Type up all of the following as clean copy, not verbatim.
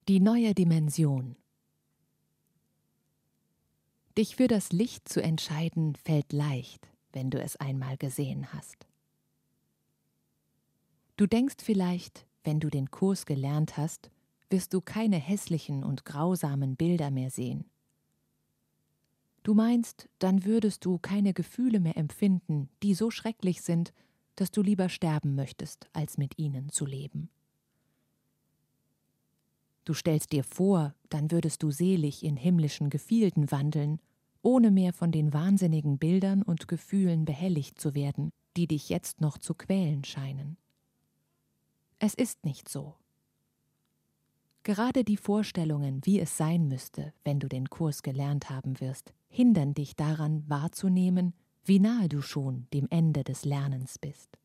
Die neue Dimension. Dich für das Licht zu entscheiden, fällt leicht, wenn du es einmal gesehen hast. Du denkst vielleicht, wenn du den Kurs gelernt hast, wirst du keine hässlichen und grausamen Bilder mehr sehen. Du meinst, dann würdest du keine Gefühle mehr empfinden, die so schrecklich sind, dass du lieber sterben möchtest, als mit ihnen zu leben. Du stellst dir vor, dann würdest du selig in himmlischen Gefilden wandeln, ohne mehr von den wahnsinnigen Bildern und Gefühlen behelligt zu werden, die dich jetzt noch zu quälen scheinen. Es ist nicht so. Gerade die Vorstellungen, wie es sein müsste, wenn du den Kurs gelernt haben wirst, hindern dich daran wahrzunehmen, wie nahe du schon dem Ende des Lernens bist.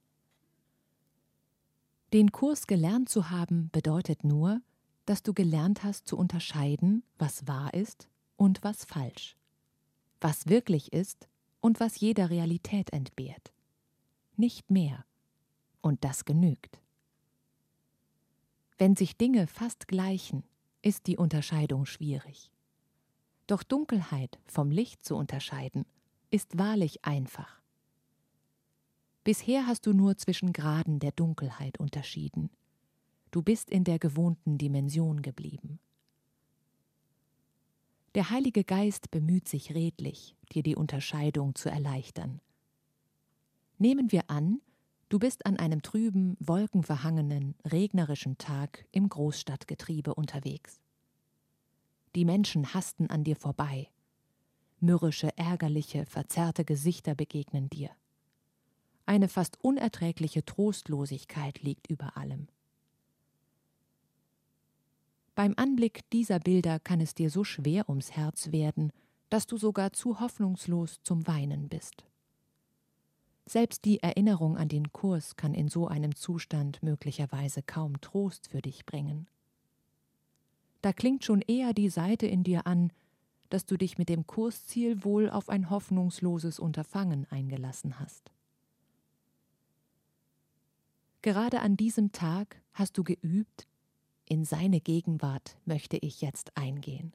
Den Kurs gelernt zu haben bedeutet nur, dass du gelernt hast zu unterscheiden, was wahr ist und was falsch, was wirklich ist und was jeder Realität entbehrt. Nicht mehr. Und das genügt. Wenn sich Dinge fast gleichen, ist die Unterscheidung schwierig. Doch Dunkelheit vom Licht zu unterscheiden, ist wahrlich einfach. Bisher hast du nur zwischen Graden der Dunkelheit unterschieden. Du bist in der gewohnten Dimension geblieben. Der Heilige Geist bemüht sich redlich, dir die Unterscheidung zu erleichtern. Nehmen wir an, du bist an einem trüben, wolkenverhangenen, regnerischen Tag im Großstadtgetriebe unterwegs. Die Menschen hasten an dir vorbei. Mürrische, ärgerliche, verzerrte Gesichter begegnen dir. Eine fast unerträgliche Trostlosigkeit liegt über allem. Beim Anblick dieser Bilder kann es dir so schwer ums Herz werden, dass du sogar zu hoffnungslos zum Weinen bist. Selbst die Erinnerung an den Kurs kann in so einem Zustand möglicherweise kaum Trost für dich bringen. Da klingt schon eher die Seite in dir an, dass du dich mit dem Kursziel wohl auf ein hoffnungsloses Unterfangen eingelassen hast. Gerade an diesem Tag hast du geübt, in seine Gegenwart möchte ich jetzt eingehen.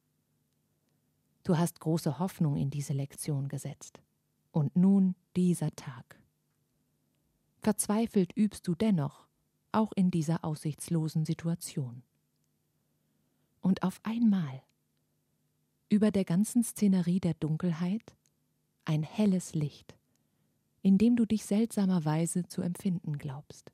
Du hast große Hoffnung in diese Lektion gesetzt. Und nun dieser Tag. Verzweifelt übst du dennoch, auch in dieser aussichtslosen Situation. Und auf einmal, über der ganzen Szenerie der Dunkelheit, ein helles Licht, in dem du dich seltsamerweise zu empfinden glaubst.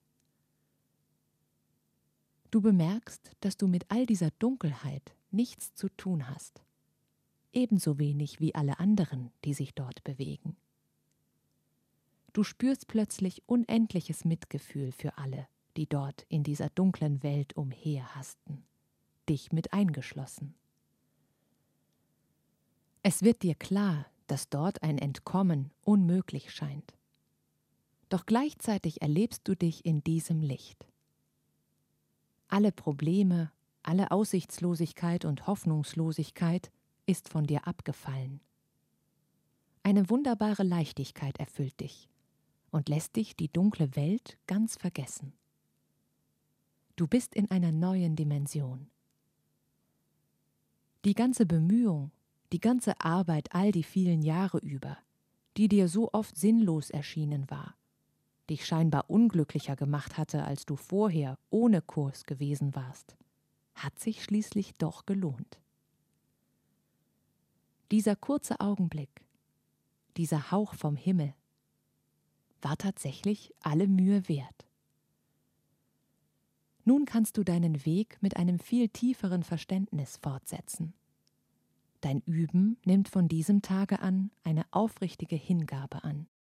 Du bemerkst, dass du mit all dieser Dunkelheit nichts zu tun hast, ebenso wenig wie alle anderen, die sich dort bewegen. Du spürst plötzlich unendliches Mitgefühl für alle, die dort in dieser dunklen Welt umherhasten, dich mit eingeschlossen. Es wird dir klar, dass dort ein Entkommen unmöglich scheint. Doch gleichzeitig erlebst du dich in diesem Licht. Alle Probleme, alle Aussichtslosigkeit und Hoffnungslosigkeit ist von dir abgefallen. Eine wunderbare Leichtigkeit erfüllt dich und lässt dich die dunkle Welt ganz vergessen. Du bist in einer neuen Dimension. Die ganze Bemühung, die ganze Arbeit all die vielen Jahre über, die dir so oft sinnlos erschienen war, dich scheinbar unglücklicher gemacht hatte, als du vorher ohne Kurs gewesen warst, hat sich schließlich doch gelohnt. Dieser kurze Augenblick, dieser Hauch vom Himmel, war tatsächlich alle Mühe wert. Nun kannst du deinen Weg mit einem viel tieferen Verständnis fortsetzen. Dein Üben nimmt von diesem Tage an eine aufrichtige Hingabe an.